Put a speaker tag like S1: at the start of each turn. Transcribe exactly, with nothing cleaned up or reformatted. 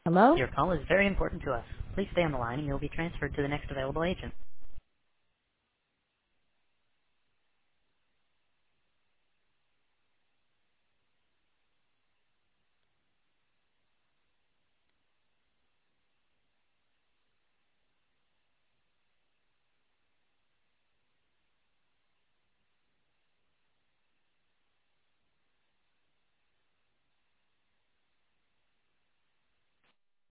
S1: Hello?
S2: Your call is very important to us. Please stay on the line and you'll be transferred to the next available agent.